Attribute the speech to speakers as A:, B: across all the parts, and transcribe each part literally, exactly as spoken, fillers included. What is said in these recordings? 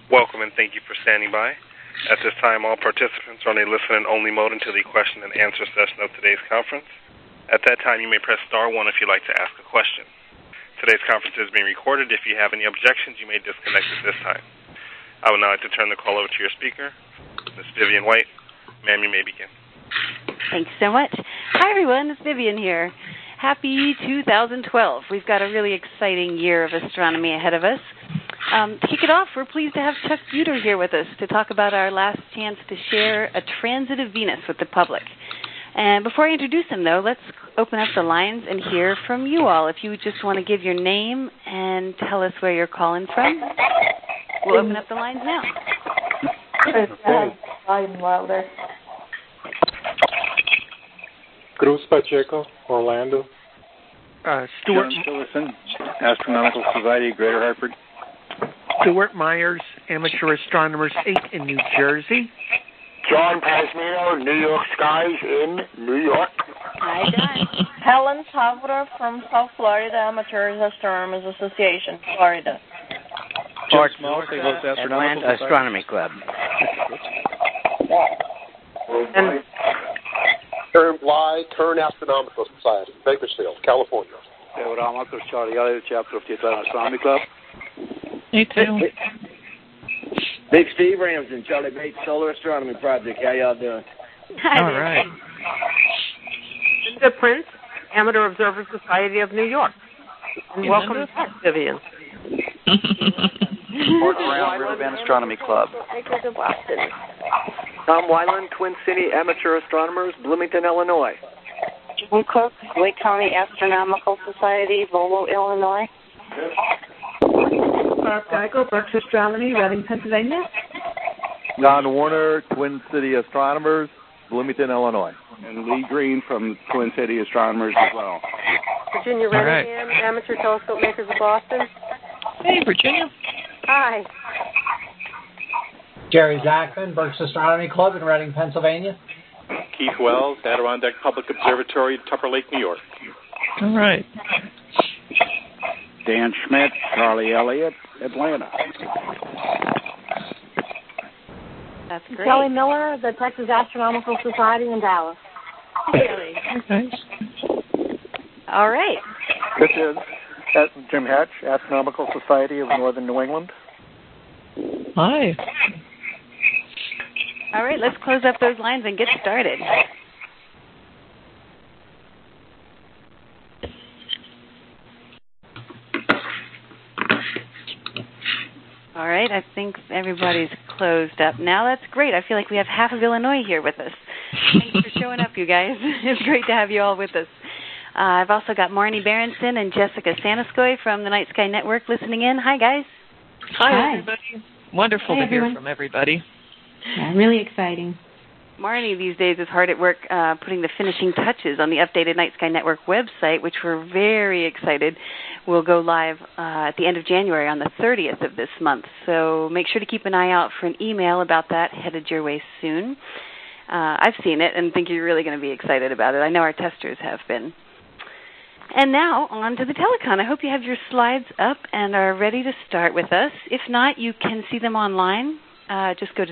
A: Welcome and thank you for standing by. At this time, all participants are on a listen-and-only mode until the question and answer session of today's conference. At that time, you may press star one if you'd like to ask a question. Today's conference is being recorded. If you have any objections, you may disconnect at this time. I would now like to turn the call over to your speaker, Miz Vivian White. Ma'am, you may begin.
B: Thanks so much. Hi, everyone. It's Vivian here. Happy two thousand twelve. We've got a really exciting year of astronomy ahead of us. Um, to kick it off, we're pleased to have Chuck Buter here with us to talk about our last chance to share a transit of Venus with the public. And before I introduce him, though, let's open up the lines and hear from you all. If you just want to give your name and tell us where you're calling from, we'll open up the lines now.
C: I'm Wilder.
D: Cruz Pacheco, Orlando.
E: Uh, Stuart
F: Tillerson, Astronomical Society, Greater Hartford.
E: Stuart Myers, Amateur Astronomers eight in New Jersey.
G: John Pasmino, New York Skies in New York.
B: Hi, John.
C: Helen Savra from South Florida Amateurs Astronomers Association, Florida.
F: George Malk, Atlanta
H: Astronomy Club.
D: And Kern Bly, Kern Astronomical Society, Bakersfield, California.
F: David Almacher, Charlie Elliott, chapter of the Atlanta Astronomy Club.
I: Me too.
J: Big Steve Ramsden, Charlie Bates Solar Astronomy Project. How y'all doing?
B: Hi.
I: All right.
K: Linda Prince, Amateur Observer Society of New York. And
I: Hey,
K: welcome
I: Linda.
K: back, Vivian.
F: Fort Around Riverbend Astronomy Club.
C: Acres of Boston.
L: Tom Weiland, Twin City Amateur Astronomers, Bloomington, Illinois.
M: Jim Cook, Lake County Astronomical Society, Volo, Illinois.
N: Barb Geiger, Brooks Astronomy, Reading, Pennsylvania.
O: Don Warner, Twin City Astronomers, Bloomington, Illinois.
F: And Lee Green from Twin City Astronomers as well.
K: Virginia
I: All right.
K: Reddingham, Amateur Telescope Makers of Boston.
I: Hey, Virginia.
K: Hi.
P: Jerry Zachman, Berks Astronomy Club in Reading, Pennsylvania.
Q: Keith Wells, Adirondack Public Observatory, Tupper Lake, New York.
I: All right.
F: Dan Schmidt, Charlie Elliott, Atlanta.
B: That's great.
C: Kelly Miller, the Texas Astronomical Society in Dallas.
I: Nice.
B: All right.
R: This is uh, Jim Hatch, Astronomical Society of Northern New England.
I: Hi.
B: All right, let's close up those lines and get started. All right, I think everybody's closed up now. That's great. I feel like we have half of Illinois here with us. Thanks for showing up, you guys. It's great to have you all with us. Uh, I've also got Marnie Berenson and Jessica Sanaskoy from the Night Sky Network listening in. Hi, guys.
I: Hi,
N: Hi.
I: everybody. Wonderful
N: Hi,
I: to
N: everyone.
I: hear from everybody.
N: Yeah, really exciting.
B: Marnie these days is hard at work uh, putting the finishing touches on the updated Night Sky Network website, which we're very excited will go live uh, at the end of January on the thirtieth of this month. So make sure to keep an eye out for an email about that headed your way soon. Uh, I've seen it and think you're really going to be excited about it. I know our testers have been. And now, on to the telecon. I hope you have your slides up and are ready to start with us. If not, you can see them online. Uh, just go to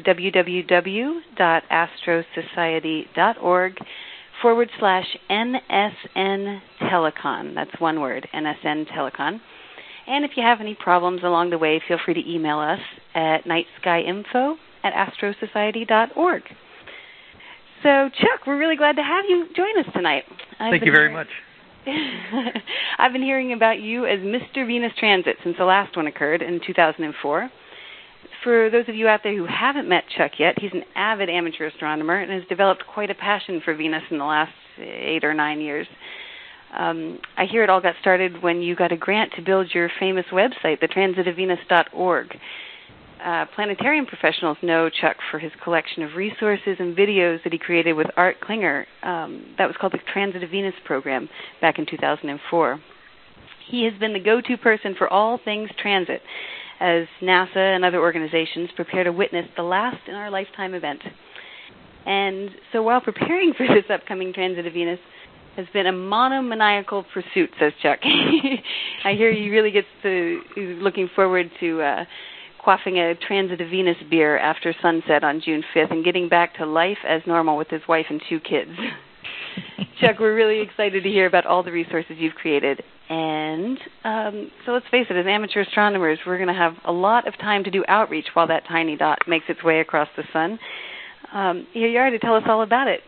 B: www.astrosociety.org forward slash NSN Telecon. That's one word, N S N Telecon. And if you have any problems along the way, feel free to email us at nightskyinfo at astrosociety.org. So, Chuck, we're really glad to have you join us tonight. I've
I: Thank you very
B: hearing,
I: much.
B: I've been hearing about you as Mister Venus Transit since the last one occurred in two thousand four. For those of you out there who haven't met Chuck yet, he's an avid amateur astronomer and has developed quite a passion for Venus in the last eight or nine years. Um, I hear it all got started when you got a grant to build your famous website, the transit of venus dot org. Uh, planetarium professionals know Chuck for his collection of resources and videos that he created with Art Klinger. Um, that was called the Transit of Venus program back in two thousand four. He has been the go-to person for all things transit, as NASA and other organizations prepare to witness the last in our lifetime event. And so while preparing for this upcoming Transit of Venus has been a monomaniacal pursuit, says Chuck. I hear he really gets to, he's looking forward to uh, quaffing a Transit of Venus beer after sunset on June fifth and getting back to life as normal with his wife and two kids. Chuck, we're really excited to hear about all the resources you've created. And um, so let's face it, as amateur astronomers, we're going to have a lot of time to do outreach while that tiny dot makes its way across the sun. Um, here you are to tell us all about it.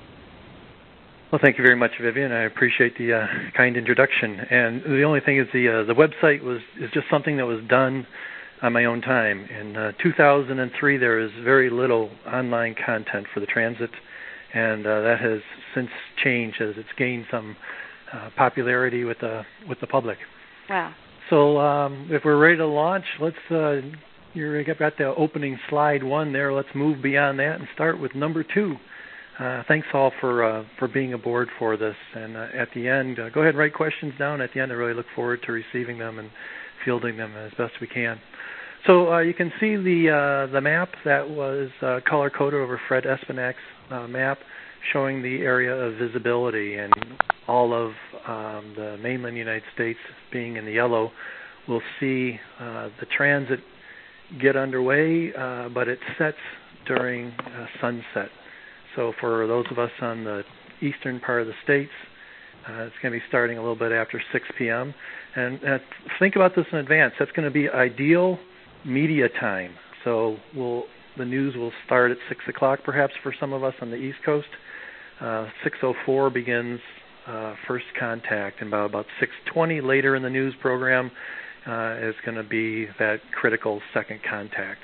H: Well, thank you very much, Vivian. I appreciate the uh, kind introduction. And the only thing is the uh, the website was is just something that was done on my own time. In uh, two thousand three, there is very little online content for the transit, and uh, that has since changed as it's gained some uh, popularity with the with the public.
B: Wow.
H: So um, if we're ready to launch, let's. Uh, you've got the opening slide one there. Let's move beyond that and start with number two. Uh, thanks all for uh, for being aboard for this. And uh, at the end, uh, go ahead and write questions down. At the end, I really look forward to receiving them and fielding them as best we can. So uh, you can see the uh, the map that was uh, color-coded over Fred Espenak's uh, map, showing the area of visibility, and all of um, the mainland United States being in the yellow. We'll see uh, the transit get underway, uh, but it sets during uh, sunset. So for those of us on the eastern part of the states, uh, it's going to be starting a little bit after six p.m. And uh, think about this in advance. That's going to be ideal media time. So we'll, the news will start at six o'clock perhaps for some of us on the East Coast. Uh, six oh four begins uh, first contact, and about, about six twenty later in the news program uh, is going to be that critical second contact.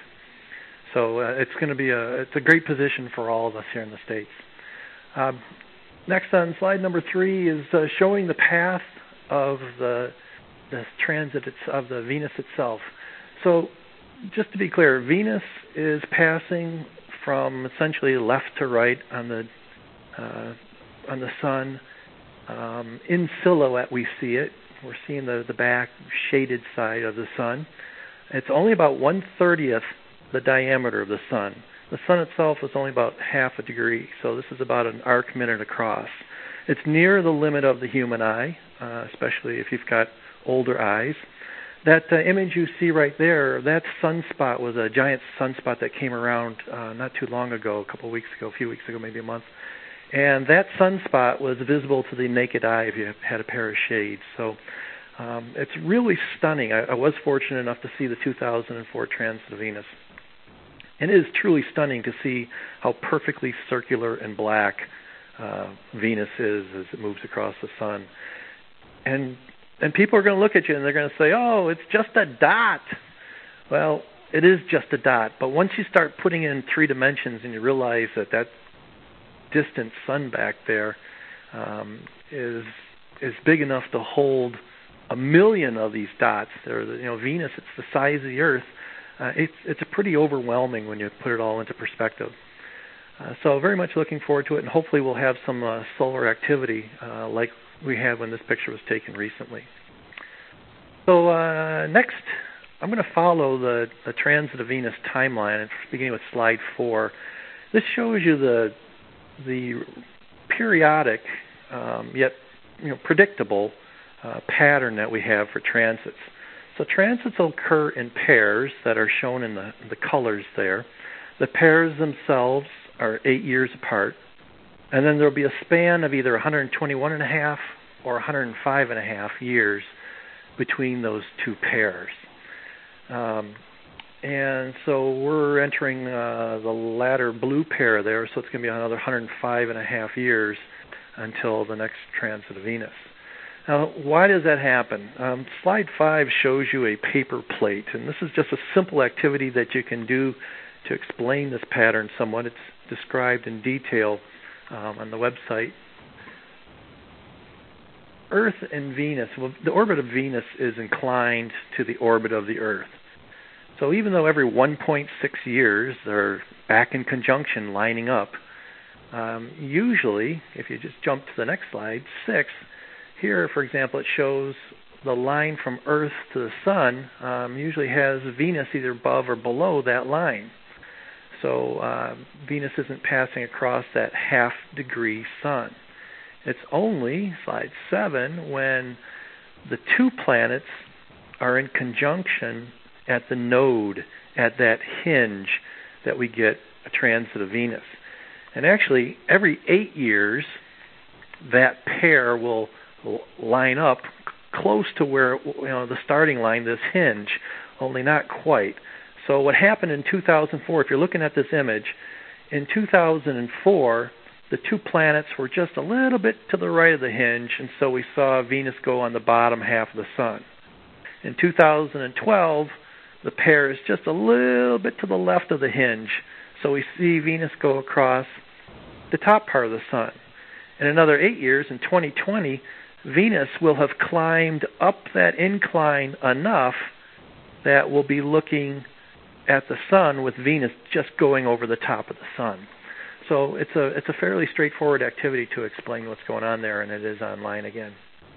H: So uh, it's going to be a it's a great position for all of us here in the States. Um, next on slide number three is uh, showing the path of the the transit of the Venus itself. So just to be clear, Venus is passing from essentially left to right on the uh, on the sun. Um, in silhouette, we see it. We're seeing the the back shaded side of the sun. It's only about one thirtieth the diameter of the sun. The sun itself is only about half a degree, so this is about an arc minute across. It's near the limit of the human eye, uh, especially if you've got older eyes. That uh, image you see right there, that sunspot was a giant sunspot that came around uh, not too long ago, a couple of weeks ago, a few weeks ago, maybe a month. And that sunspot was visible to the naked eye if you had a pair of shades. So um, it's really stunning. I, I was fortunate enough to see the two thousand four transit of Venus. And it is truly stunning to see how perfectly circular and black uh, Venus is as it moves across the sun. And and people are going to look at you and they're going to say, oh, it's just a dot. Well, it is just a dot. But once you start putting in three dimensions and you realize that that distant sun back there um, is is big enough to hold a million of these dots. There, you know, Venus, it's the size of the Earth. Uh, it's it's pretty overwhelming when you put it all into perspective. Uh, so very much looking forward to it, and hopefully we'll have some uh, solar activity uh, like we had when this picture was taken recently. So uh, next, I'm going to follow the, the transit of Venus timeline, beginning with slide four. This shows you the the periodic um, yet you know predictable uh, pattern that we have for transits. So transits will occur in pairs that are shown in the, the colors there. The pairs themselves are eight years apart, and then there will be a span of either one hundred twenty-one and a half or one hundred five and a half years between those two pairs. Um, and so we're entering uh, the latter blue pair there, so it's going to be another one hundred five and a half years until the next transit of Venus. Now, why does that happen? Um, slide five shows you a paper plate, and this is just a simple activity that you can do to explain this pattern somewhat. It's described in detail um, on the website. Earth and Venus, well, the orbit of Venus is inclined to the orbit of the Earth. So even though every one point six years they're back in conjunction lining up, um, usually, if you just jump to the next slide, six, here, for example, it shows the line from Earth to the Sun um, usually has Venus either above or below that line. So uh, Venus isn't passing across that half-degree Sun. It's only, slide seven, when the two planets are in conjunction at the node, at that hinge, that we get a transit of Venus. And actually, every eight years, that pair will line up close to where, you know, the starting line, this hinge, only not quite. So what happened in two thousand four, if you're looking at this image, in two thousand four, the two planets were just a little bit to the right of the hinge, and so we saw Venus go on the bottom half of the Sun. In two thousand twelve, the pair is just a little bit to the left of the hinge, so we see Venus go across the top part of the Sun. In another eight years, in twenty twenty, Venus will have climbed up that incline enough that we'll be looking at the Sun with Venus just going over the top of the Sun. So it's a it's a fairly straightforward activity to explain what's going on there, and it is online again.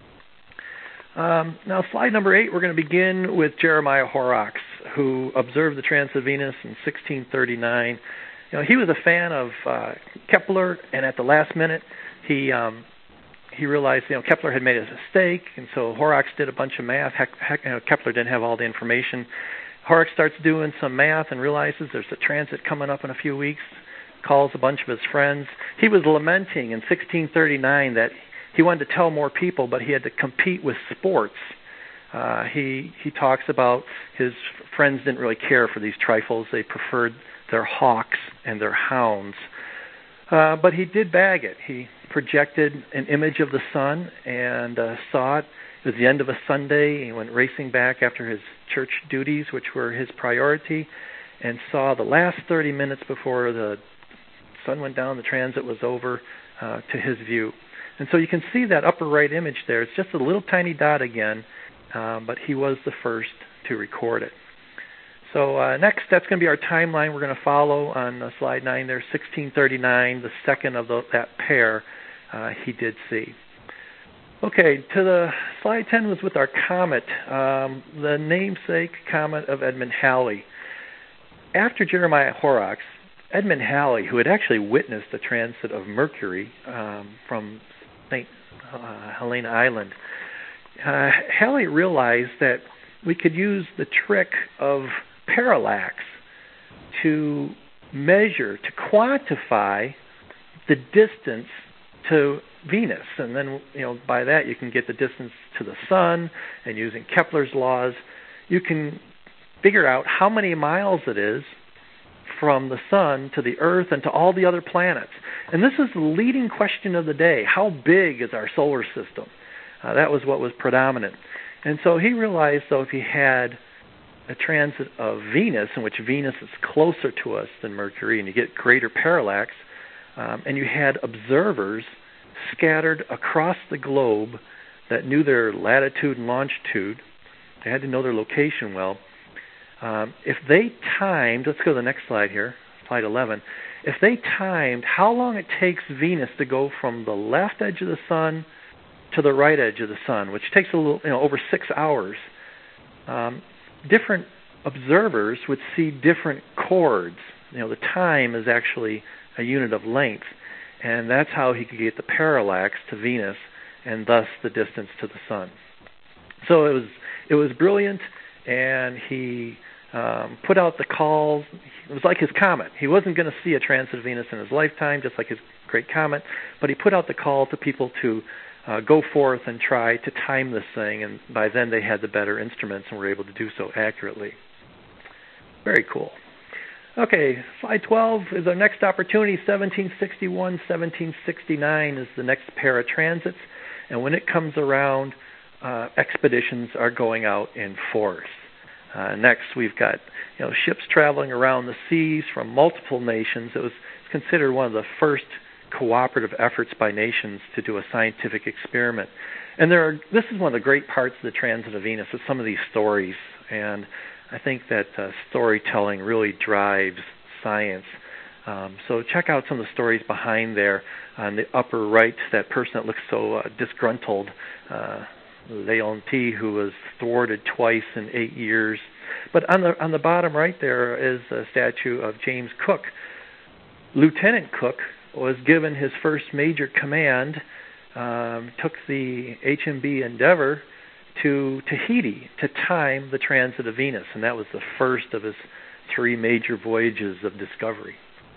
H: Um, now, slide number eight, we're going to begin with Jeremiah Horrocks, who observed the transit of Venus in sixteen thirty-nine. You know, he was a fan of uh, Kepler, and at the last minute, he um, he realized, you know, Kepler had made a mistake, and so Horrocks did a bunch of math. Heck, heck, you know, Kepler didn't have all the information. Horrocks starts doing some math and realizes there's a transit coming up in a few weeks, calls a bunch of his friends. He was lamenting in sixteen thirty-nine that he wanted to tell more people, but he had to compete with sports. Uh, he he talks about his friends didn't really care for these trifles. They preferred their hawks and their hounds. Uh, but he did bag it. He projected an image of the Sun and uh, saw it. It was the end of a Sunday. He went racing back after his church duties, which were his priority, and saw the last thirty minutes before the sun went down, the transit was over, uh, to his view. And so you can see that upper right image there. It's just a little tiny dot again, um, but he was the first to record it. So uh, next, that's going to be our timeline we're going to follow on uh, slide nine there, sixteen thirty-nine, the second of the, that pair uh, he did see. Okay, to the slide ten was with our comet, um, the namesake comet of Edmund Halley. After Jeremiah Horrocks, Edmund Halley, who had actually witnessed the transit of Mercury um, from Saint Uh, Helena Island, uh, Halley realized that we could use the trick of parallax to measure, to quantify the distance to Venus, and then, you know, by that you can get the distance to the Sun, and using Kepler's laws, you can figure out how many miles it is from the Sun to the Earth and to all the other planets. And this is the leading question of the day. How big is our solar system? Uh, that was what was predominant. And so he realized, though, if he had a transit of Venus, in which Venus is closer to us than Mercury, and you get greater parallax, um, and you had observers scattered across the globe that knew their latitude and longitude, they had to know their location well. Um, if they timed, let's go to the next slide here, slide eleven. If they timed how long it takes Venus to go from the left edge of the Sun to the right edge of the Sun, which takes a little, you know, over six hours, um, different observers would see different chords. You know, the time is actually a unit of length, and that's how he could get the parallax to Venus and thus the distance to the Sun. So it was it was brilliant, and he um, put out the calls. It was like his comet. He wasn't going to see a transit of Venus in his lifetime, just like his great comet, but he put out the call to people to uh, go forth and try to time this thing, and by then they had the better instruments and were able to do so accurately. Very cool. Okay, slide twelve is our next opportunity. seventeen sixty-one, seventeen sixty-nine is the next pair of transits, and when it comes around, uh, expeditions are going out in force. Uh, next, we've got, you know, ships traveling around the seas from multiple nations. It was considered one of the first cooperative efforts by nations to do a scientific experiment. And there are, this is one of the great parts of the transit of Venus, is some of these stories. And I think that uh, storytelling really drives science. Um, so check out some of the stories behind there. On the upper right, that person that looks so uh, disgruntled, uh, Leonti, who was thwarted twice in eight years. But on the on the bottom right there is a statue of James Cook. Lieutenant Cook was given his first major command, um, took the H M B Endeavour to Tahiti to time the transit of Venus, and that was the first of his three major voyages of discovery.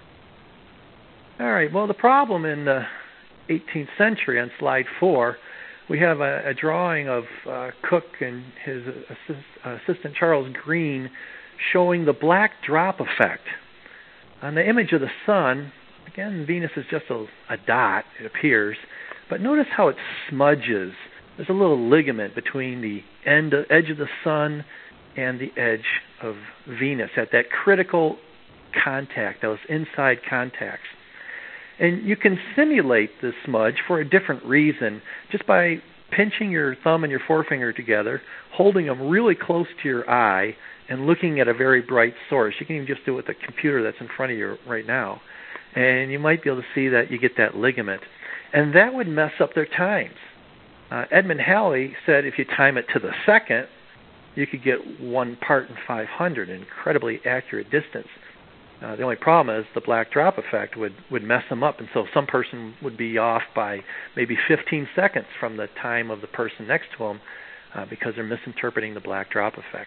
H: All right, well, the problem in the eighteenth century, on slide four, we have a, a drawing of uh, Cook and his assist, uh, assistant Charles Green showing the black drop effect. On the image of the sun, again, Venus is just a, a dot, it appears, but notice how it smudges. There's a little ligament between the end, edge of the sun and the edge of Venus at that critical contact, those inside contacts. And you can simulate this smudge for a different reason just by pinching your thumb and your forefinger together, holding them really close to your eye, and looking at a very bright source. You can even just do it with the computer that's in front of you right now. And you might be able to see that you get that ligament. And that would mess up their times. Uh, Edmund Halley said if you time it to the second, you could get one part in five hundred, an incredibly accurate distance. Uh, the only problem is the black drop effect would, would mess them up, and so some person would be off by maybe fifteen seconds from the time of the person next to them uh, because they're misinterpreting the black drop effect.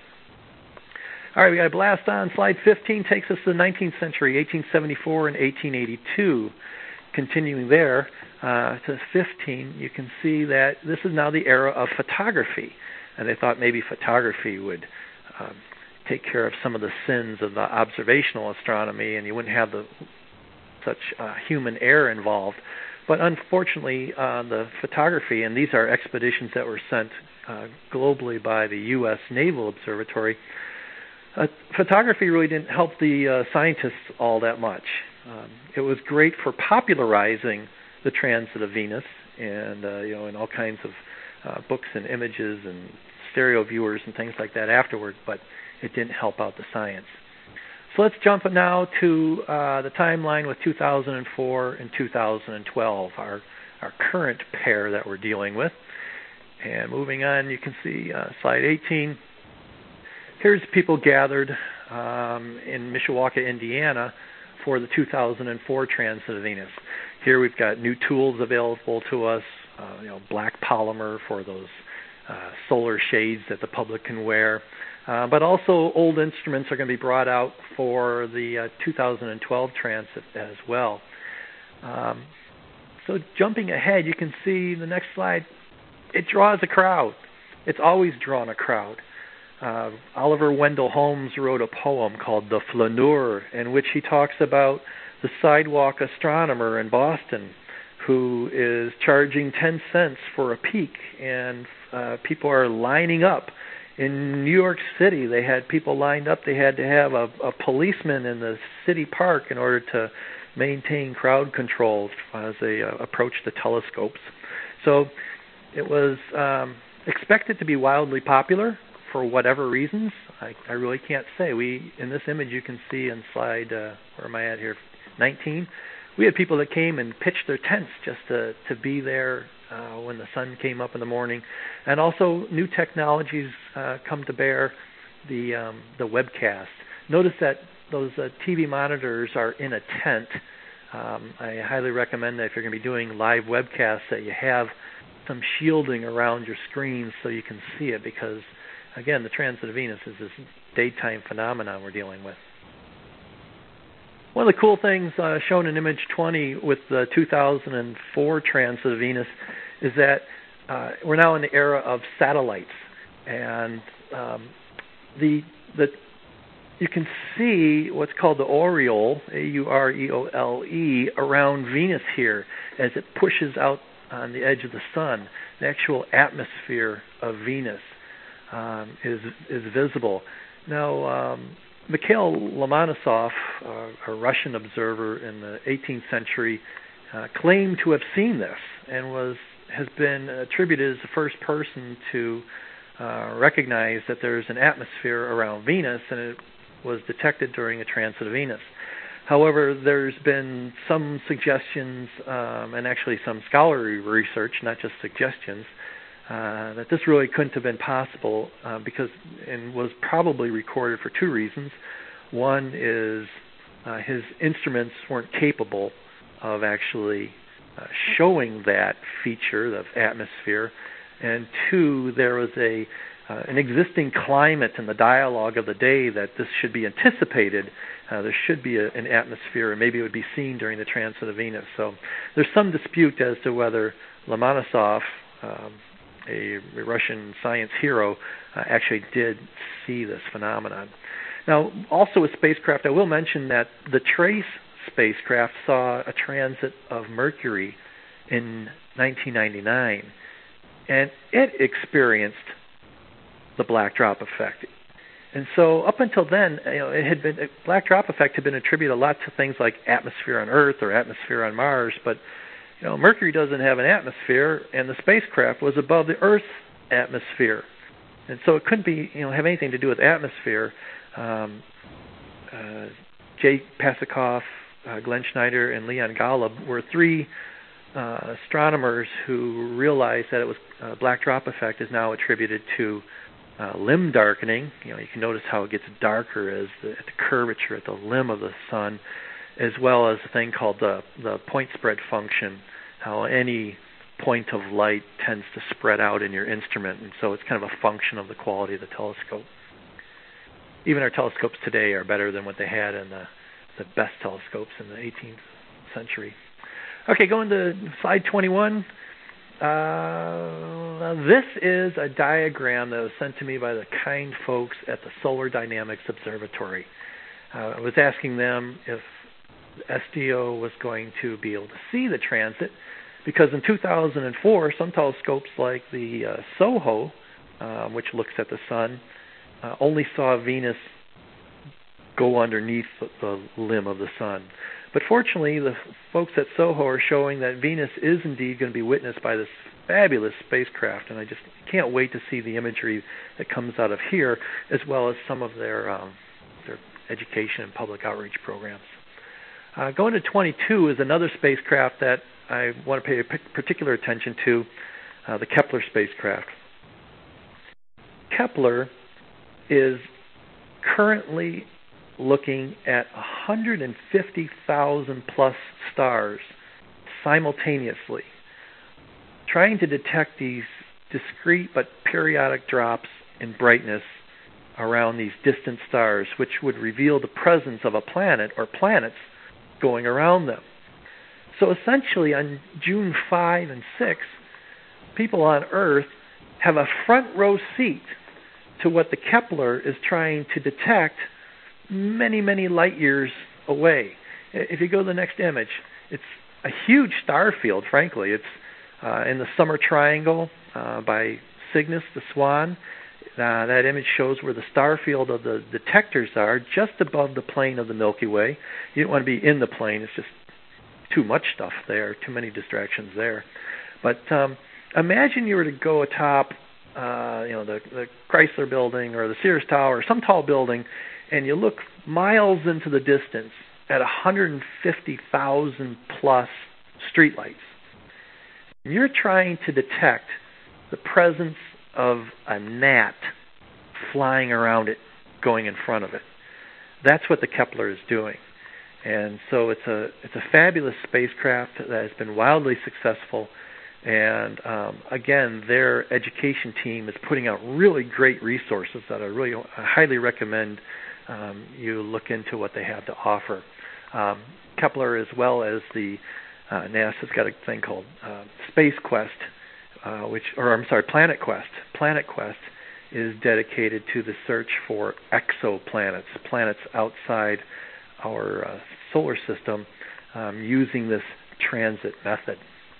H: All right, we got a blast on. Slide fifteen takes us to the nineteenth century, eighteen seventy-four and eighteen eighty-two. Continuing there uh, to fifteen, you can see that this is now the era of photography, and they thought maybe photography would um, take care of some of the sins of the observational astronomy, and you wouldn't have the such uh, human error involved. But unfortunately, uh, the photography, and these are expeditions that were sent uh, globally by the U S Naval Observatory, uh, photography really didn't help the uh, scientists all that much. Um, it was great for popularizing the transit of Venus, and uh, you know, in all kinds of uh, books and images and stereo viewers and things like that afterward, but it didn't help out the science. So let's jump now to uh, the timeline with two thousand four and two thousand twelve, our our current pair that we're dealing with. And moving on, you can see uh, slide eighteen. Here's people gathered um, in Mishawaka, Indiana, for the two thousand four transit of Venus. Here we've got new tools available to us, uh, you know, black polymer for those uh, solar shades that the public can wear. Uh, but also old instruments are going to be brought out for the uh, two thousand twelve transit as well. Um, so jumping ahead, you can see the next slide. It draws a crowd. It's always drawn a crowd. Uh, Oliver Wendell Holmes wrote a poem called The Flaneur, in which he talks about the sidewalk astronomer in Boston who is charging ten cents for a peek, and uh, people are lining up. In New York City, they had people lined up. They had to have a, a policeman in the city park in order to maintain crowd control as they uh, approached the telescopes. So it was um, expected to be wildly popular for whatever reasons. I, I really can't say. We in this image you can see in slide, uh, where am I at here, nineteen, we had people that came and pitched their tents just to, to be there uh, when the sun came up in the morning. And also new technologies uh, come to bear, the um, the webcast. Notice that those uh, T V monitors are in a tent. Um, I highly recommend that if you're going to be doing live webcasts that you have some shielding around your screen so you can see it, because, again, the transit of Venus is this daytime phenomenon we're dealing with. One of the cool things uh, shown in image twenty with the two thousand four transit of Venus is that uh, we're now in the era of satellites, and um, the the you can see what's called the aureole, A U R E O L E, around Venus here as it pushes out on the edge of the sun. The actual atmosphere of Venus um, is is visible. Now, um, Mikhail Lomonosov, uh, a Russian observer in the eighteenth century, uh, claimed to have seen this and was has been attributed as the first person to uh, recognize that there's an atmosphere around Venus, and it was detected during a transit of Venus. However, there's been some suggestions, um, and actually some scholarly research, not just suggestions, uh, that this really couldn't have been possible uh, because, and was probably recorded for two reasons. One is uh, his instruments weren't capable of actually uh, showing that feature of atmosphere. and two, there was a uh, an existing climate in the dialogue of the day that this should be anticipated. Uh, there should be a, an atmosphere, and maybe it would be seen during the transit of Venus. So there's some dispute as to whether Lomonosov, um, a, a Russian science hero, uh, actually did see this phenomenon. Now, also with spacecraft, I will mention that the TRACE spacecraft saw a transit of Mercury in nineteen ninety-nine, and it experienced the black drop effect. And so up until then, you know, it had been black drop effect had been attributed a lot to things like atmosphere on Earth or atmosphere on Mars, but you know, Mercury doesn't have an atmosphere, and the spacecraft was above the Earth's atmosphere, and so it couldn't be, you know, have anything to do with atmosphere. Um, uh, Jay Pasachoff, uh, Glenn Schneider, and Leon Golub were three uh, astronomers who realized that it was uh, black drop effect is now attributed to uh, limb darkening. You know, you can notice how it gets darker as the, at the curvature at the limb of the sun, as well as a thing called the the point spread function, how any point of light tends to spread out in your instrument, and so it's kind of a function of the quality of the telescope. Even our telescopes today are better than what they had in the, the best telescopes in the eighteenth century. Okay, going to slide twenty-one. Uh, this is a diagram that was sent to me by the kind folks at the Solar Dynamics Observatory. Uh, I was asking them if S D O was going to be able to see the transit, because in two thousand four, some telescopes like the uh, SOHO, uh, which looks at the sun, uh, only saw Venus go underneath the, the limb of the sun. But fortunately, the folks at SOHO are showing that Venus is indeed going to be witnessed by this fabulous spacecraft, and I just can't wait to see the imagery that comes out of here, as well as some of their um, their education and public outreach programs. Uh, going to twenty-two is another spacecraft that I want to pay particular attention to, uh, the Kepler spacecraft. Kepler is currently looking at one hundred fifty thousand plus stars simultaneously, trying to detect these discrete but periodic drops in brightness around these distant stars, which would reveal the presence of a planet or planets going around them. So essentially on June fifth and sixth, people on Earth have a front row seat to what the Kepler is trying to detect many, many light years away. If you go to the next image, it's a huge star field, frankly. It's uh, in the Summer Triangle uh, by Cygnus, the Swan. Uh, that image shows where the star field of the detectors are, just above the plane of the Milky Way. You don't want to be in the plane. It's just too much stuff there, too many distractions there. But um, imagine you were to go atop uh, you know, the, the Chrysler Building or the Sears Tower or some tall building, and you look miles into the distance at one hundred fifty thousand plus streetlights. You're trying to detect the presence of a gnat flying around it, going in front of it. That's what the Kepler is doing. And so it's a it's a fabulous spacecraft that has been wildly successful. And um, again, their education team is putting out really great resources that I really I highly recommend um, you look into what they have to offer. Um, Kepler, as well as the uh, NASA's got a thing called uh, Space Quest, uh, which, or I'm sorry, Planet Quest. Planet Quest is dedicated to the search for exoplanets, planets outside our uh, solar system, um, using this transit method.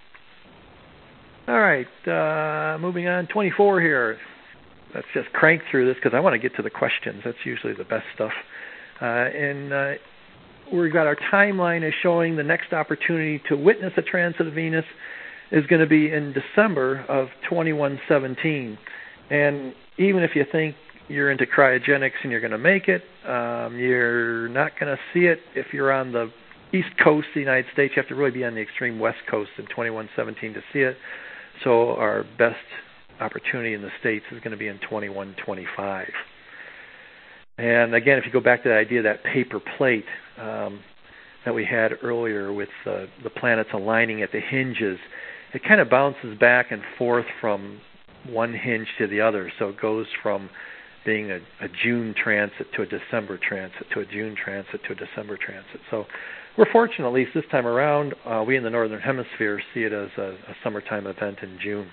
H: All right, uh, moving on, twenty-four here. Let's just crank through this because I want to get to the questions. That's usually the best stuff. Uh, and uh, we've got our timeline is showing the next opportunity to witness a transit of Venus is going to be in December of twenty-one seventeen. And even if you think you're into cryogenics and you're going to make it, um, you're not going to see it if you're on the east coast of the United States. You have to really be on the extreme west coast in twenty-one seventeen to see it. So our best opportunity in the States is going to be in twenty-one twenty-five. And again, if you go back to the idea of that paper plate um, that we had earlier with uh, the planets aligning at the hinges, it kind of bounces back and forth from one hinge to the other. So it goes from being a, a June transit to a December transit to a June transit to a December transit. So we're fortunate, at least this time around, uh, we in the Northern Hemisphere see it as a, a summertime event in June.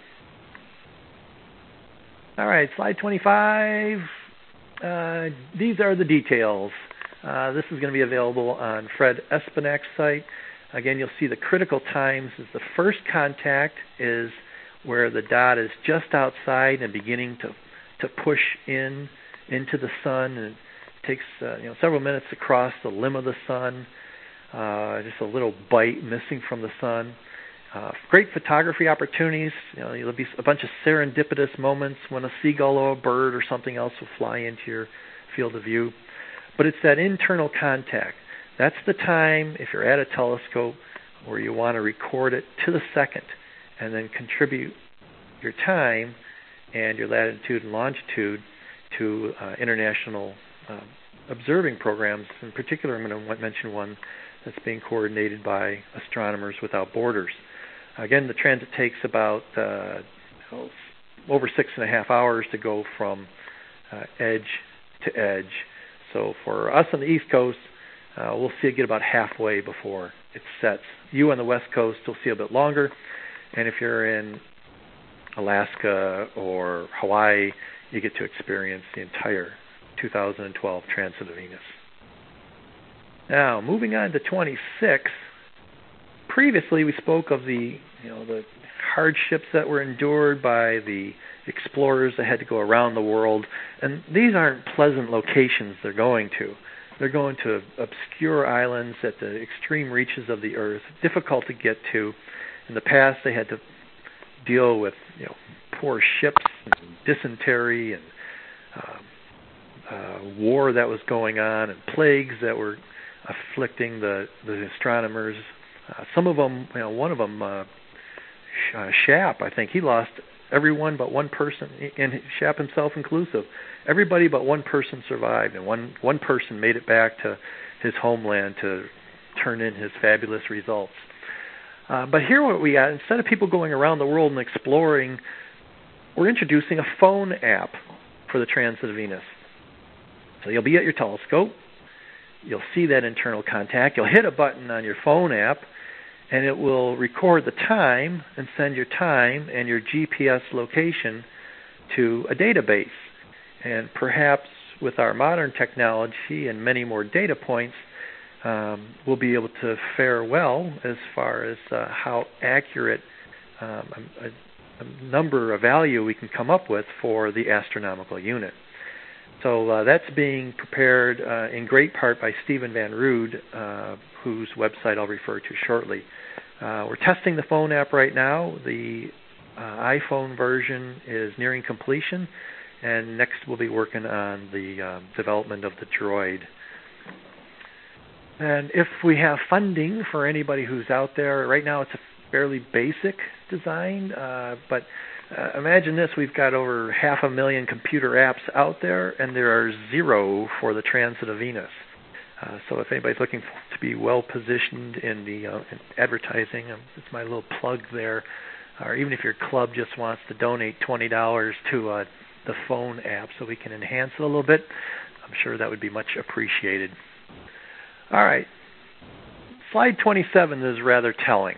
H: All right, slide twenty-five. Uh, these are the details. Uh, this is going to be available on Fred Espinak's site. Again, you'll see the critical times is the first contact is where the dot is just outside and beginning to to push in into the sun, and it takes uh, you know several minutes to cross the limb of the sun. Uh, just a little bite missing from the sun. Uh, great photography opportunities. You know, there'll be a bunch of serendipitous moments when a seagull or a bird or something else will fly into your field of view. But it's that internal contact. That's the time, if you're at a telescope, where you want to record it to the second and then contribute your time and your latitude and longitude to uh, international uh, observing programs. In particular, I'm going to mention one that's being coordinated by Astronomers Without Borders. Again, the transit takes about uh, over six and a half hours to go from uh, edge to edge. So for us on the East Coast, uh, we'll see it get about halfway before it sets. You on the West Coast will see a bit longer. And if you're in Alaska or Hawaii, you get to experience the entire two thousand twelve transit of Venus. Now, moving on to twenty-six. Previously, we spoke of the, you know, the hardships that were endured by the explorers that had to go around the world, and these aren't pleasant locations they're going to. They're going to obscure islands at the extreme reaches of the Earth, difficult to get to. In the past, they had to deal with, you know, poor ships and dysentery and uh, uh, war that was going on and plagues that were afflicting the, the astronomers. Uh, some of them, you know, one of them, uh, Shap, I think, he lost everyone but one person, and Shap himself inclusive. Everybody but one person survived, and one, one person made it back to his homeland to turn in his fabulous results. Uh, but here what we got, instead of people going around the world and exploring, we're introducing a phone app for the transit of Venus. So you'll be at your telescope. You'll see that internal contact. You'll hit a button on your phone app, and it will record the time and send your time and your G P S location to a database. And perhaps with our modern technology and many more data points, um, we'll be able to fare well as far as uh, how accurate um, a, a number, a value we can come up with for the astronomical unit. So uh, that's being prepared uh, in great part by Stephen Van Rood, uh, whose website I'll refer to shortly. Uh, we're testing the phone app right now. The uh, iPhone version is nearing completion, and next we'll be working on the um, development of the Droid. And if we have funding for anybody who's out there, right now it's a fairly basic design, uh, but Uh, imagine this, we've got over half a million computer apps out there, and there are zero for the transit of Venus. Uh, so if anybody's looking to be well positioned in the uh, in advertising, um, it's my little plug there. Or even if your club just wants to donate twenty dollars to uh, the phone app so we can enhance it a little bit, I'm sure that would be much appreciated. All right. Slide twenty-seven is rather telling.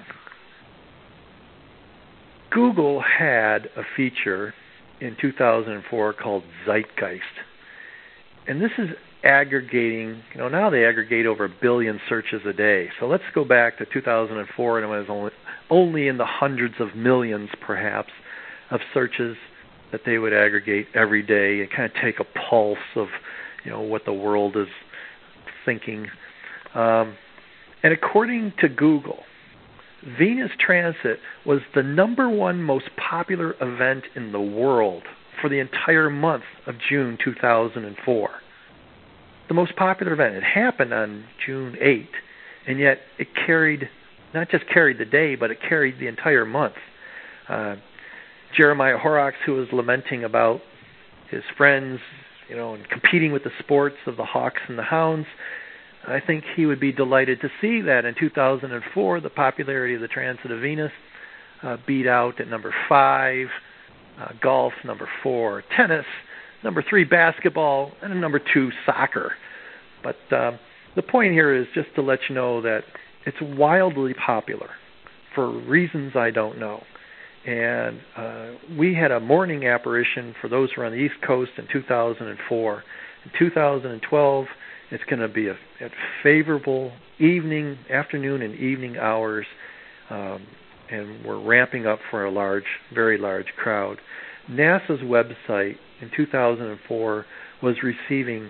H: Google had a feature in two thousand four called Zeitgeist. And this is aggregating, you know, now they aggregate over a billion searches a day. So let's go back to two thousand four, and it was only, only in the hundreds of millions, perhaps, of searches that they would aggregate every day and kind of take a pulse of, you know, what the world is thinking. Um, and according to Google, Venus Transit was the number one most popular event in the world for the entire month of June two thousand four. The most popular event. It happened on June eighth, and yet it carried, not just carried the day, but it carried the entire month. Uh, Jeremiah Horrocks, who was lamenting about his friends, you know, and competing with the sports of the Hawks and the Hounds, I think he would be delighted to see that in two thousand four, the popularity of the Transit of Venus uh, beat out at number five uh, golf, number four, tennis, number three, basketball, and number two, soccer. But uh, the point here is just to let you know that it's wildly popular for reasons I don't know. And uh, we had a morning apparition for those who are on the East Coast in two thousand four. In two thousand twelve, it's going to be a, at favorable evening, afternoon, and evening hours, um, and we're ramping up for a large, very large crowd. NASA's website in two thousand four was receiving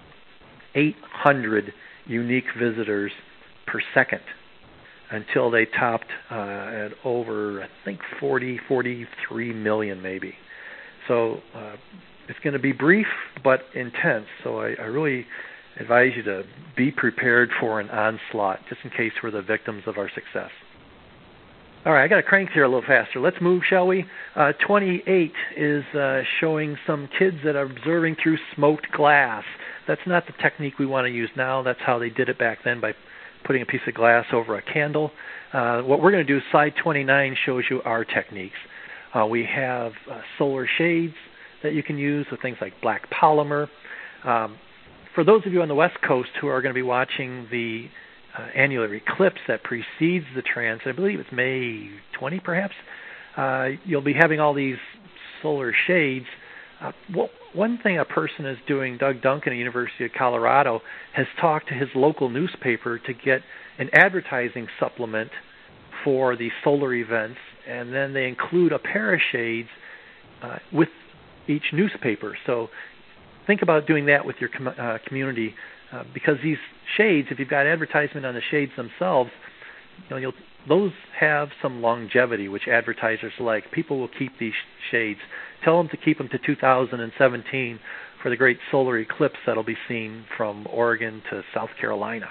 H: eight hundred unique visitors per second until they topped uh, at over, I think, forty, forty-three million maybe. So uh, it's going to be brief but intense. So I, I really advise you to be prepared for an onslaught, just in case we're the victims of our success. All right, I got to crank here a little faster. Let's move, shall we? Uh, twenty-eight is uh, showing some kids that are observing through smoked glass. That's not the technique we want to use now. That's how they did it back then, by putting a piece of glass over a candle. Uh, what we're going to do, slide twenty-nine shows you our techniques. Uh, we have uh, solar shades that you can use with things like black polymer. Um, for those of you on the West Coast who are going to be watching the uh, annular eclipse that precedes the transit, I believe it's May twentieth perhaps, uh, you'll be having all these solar shades. Uh, well, one thing a person is doing, Doug Duncan at the University of Colorado, has talked to his local newspaper to get an advertising supplement for the solar events, and then they include a pair of shades uh, with each newspaper. So think about doing that with your com- uh, community, uh, because these shades, if you've got advertisement on the shades themselves, you know, you'll, those have some longevity, which advertisers like. People will keep these shades. Tell them to keep them to two thousand seventeen for the great solar eclipse that'll be seen from Oregon to South Carolina.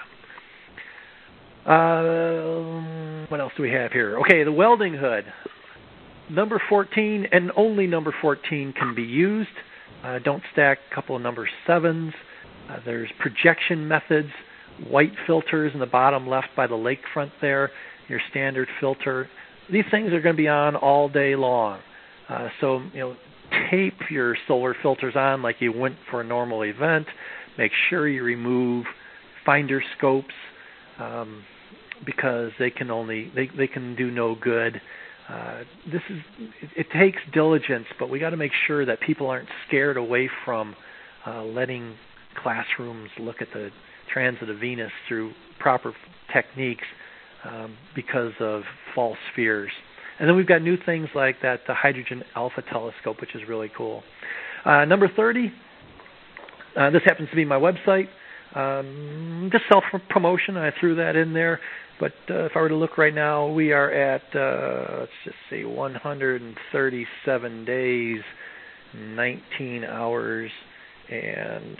H: Uh, what else do we have here? Okay, the welding hood. Number fourteen and only number fourteen can be used. Uh, don't stack a couple of number sevens. Uh, there's projection methods, white filters in the bottom left by the lakefront there, your standard filter. These things are going to be on all day long. Uh, so, you know, tape your solar filters on like you went for a normal event. Make sure you remove finder scopes um, because they can only they, they can do no good. Uh, this is it, it takes diligence, but we got to make sure that people aren't scared away from uh, letting classrooms look at the transit of Venus through proper techniques um, because of false fears. And then we've got new things like that, the Hydrogen Alpha Telescope, which is really cool. Uh, number thirty, uh, this happens to be my website. Um, just self-promotion, I threw that in there. But uh, if I were to look right now, we are at, uh, let's just say, one hundred thirty-seven days, nineteen hours, and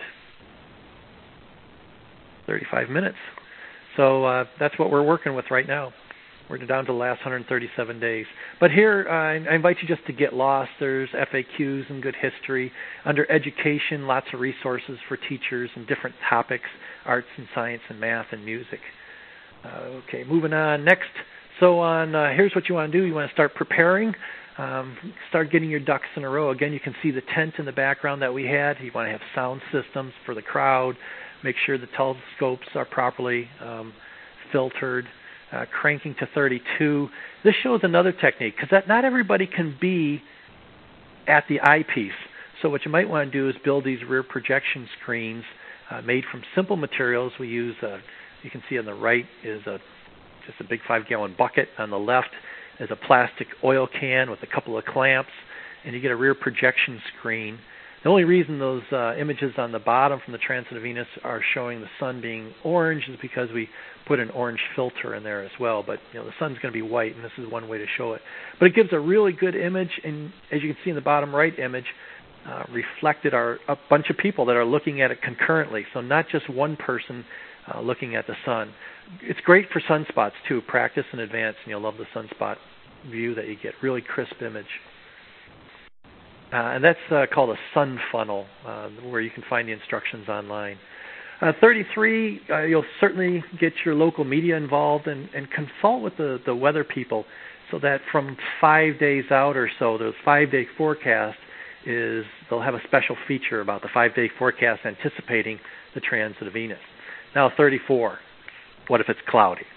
H: thirty-five minutes. So uh, that's what we're working with right now. We're down to the last one hundred thirty-seven days. But here, uh, I invite you just to get lost. There's F A Qs and good history. Under education, lots of resources for teachers and different topics, arts and science and math and music. Uh, okay, moving on. Next, so on, uh, here's what you want to do. You want to start preparing. Um, start getting your ducks in a row. Again, you can see the tent in the background that we had. You want to have sound systems for the crowd. Make sure the telescopes are properly um, filtered. Uh, cranking to thirty-two. This shows another technique, because not everybody can be at the eyepiece. So what you might want to do is build these rear projection screens uh, made from simple materials. We use, a, you can see on the right is a just a big five-gallon bucket. On the left is a plastic oil can with a couple of clamps, and you get a rear projection screen. The only reason those uh, images on the bottom from the transit of Venus are showing the sun being orange is because we put an orange filter in there as well. But you know, the sun's going to be white, and this is one way to show it. But it gives a really good image, and as you can see in the bottom right image, uh, reflected are a bunch of people that are looking at it concurrently. So not just one person uh, looking at the sun. It's great for sunspots too. Practice in advance, and you'll love the sunspot view that you get. Really crisp image. Uh, and that's uh, called a sun funnel, uh, where you can find the instructions online. Uh, thirty-three, uh, you'll certainly get your local media involved and, and consult with the, the weather people. so that from five days out or so, the five-day forecast is they'll have a special feature about the five-day forecast anticipating the transit of Venus. Now, thirty-four, what if it's cloudy?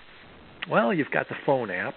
H: Well, you've got the phone app.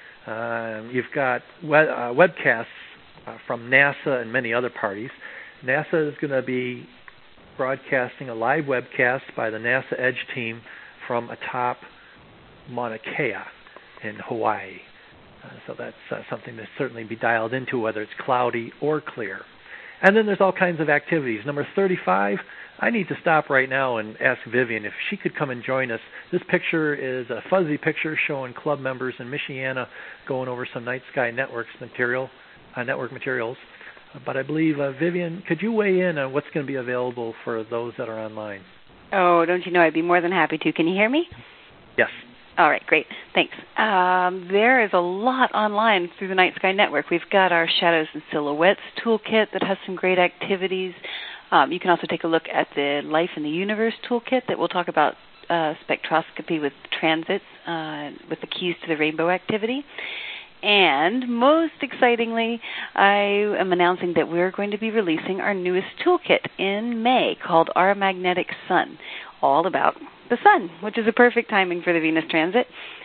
H: Uh, you've got web, uh, webcasts uh, from NASA and many other parties. NASA is going to be broadcasting a live webcast by the NASA Edge team from atop Mauna Kea in Hawaii. Uh, so that's uh, something to certainly be dialed into, whether it's cloudy or clear. And then there's all kinds of activities. Number thirty-five, I need to stop right now and ask Vivian if she could come and join us. This picture is a fuzzy picture showing club members in Michiana going over some Night Sky Networks material, uh, network materials. Uh, but I believe, uh, Vivian, could you weigh in on what's going to be available for those that are online?
B: Oh, don't you know, I'd be more than happy to. Can you hear me?
H: Yes.
B: All right, great. Thanks. Um, there is a lot online through the Night Sky Network. We've got our Shadows and Silhouettes toolkit that has some great activities. Um, you can also take a look at the Life in the Universe toolkit that will talk about uh, spectroscopy with transits, uh, with the Keys to the Rainbow activity. And most excitingly, I am announcing that we're going to be releasing our newest toolkit in May called Our Magnetic Sun, all about the sun, which is a perfect timing for the Venus transit.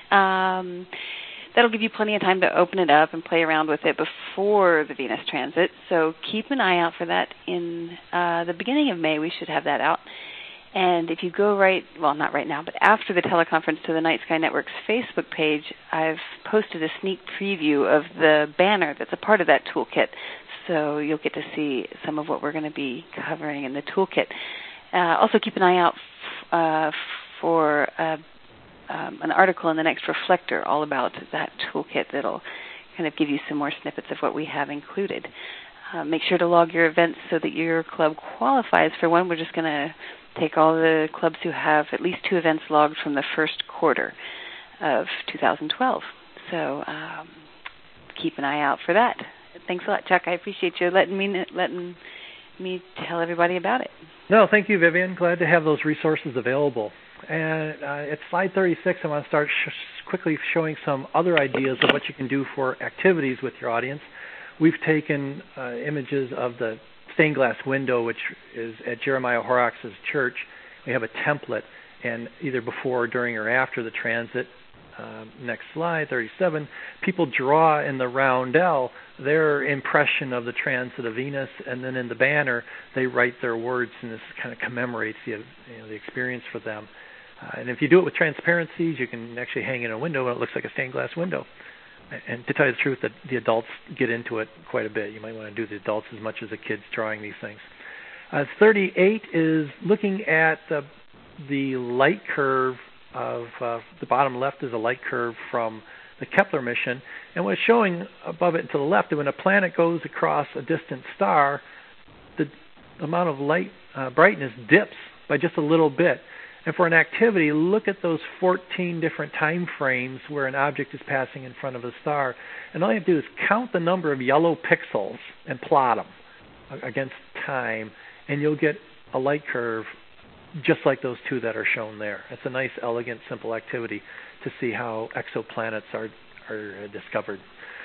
B: Um, that'll give you plenty of time to open it up and play around with it before the Venus transit. So keep an eye out for that. In uh, the beginning of May, we should have that out. And if you go right, well, not right now, but after the teleconference to the Night Sky Network's Facebook page, I've posted a sneak preview of the banner that's a part of that toolkit. So you'll get to see some of what we're going to be covering in the toolkit. Uh, also keep an eye out f- uh, for uh, um, an article in the next Reflector all about that toolkit that'll kind of give you some more snippets of what we have included. Uh, make sure to log your events so that your club qualifies for one. We're just going to take all the clubs who have at least two events logged from the first quarter of two thousand twelve. So um, keep an eye out for that. Thanks a lot, Chuck. I appreciate you letting me letting me tell everybody about it.
H: No, thank you, Vivian. Glad to have those resources available. And uh, at slide thirty-six, I want to start sh- quickly showing some other ideas of what you can do for activities with your audience. We've taken uh, images of the stained glass window, which is at Jeremiah Horrocks' church. We have a template, and either before, during, or after the transit, uh, next slide, thirty-seven, people draw in the roundel their impression of the transit of Venus, and then in the banner, they write their words, and this kind of commemorates the, you know, the experience for them. Uh, and if you do it with transparencies, you can actually hang in a window, and it looks like a stained glass window. And to tell you the truth, that the adults get into it quite a bit. You might want to do the adults as much as the kids drawing these things. Uh, thirty-eight is looking at the, the light curve of uh, the bottom left is a light curve from the Kepler mission. And what it's showing above it and to the left, that when a planet goes across a distant star, the amount of light uh, brightness dips by just a little bit. And for an activity, look at those fourteen different time frames where an object is passing in front of a star. And all you have to do is count the number of yellow pixels and plot them against time, and you'll get a light curve just like those two that are shown there. It's a nice, elegant, simple activity to see how exoplanets are, are discovered.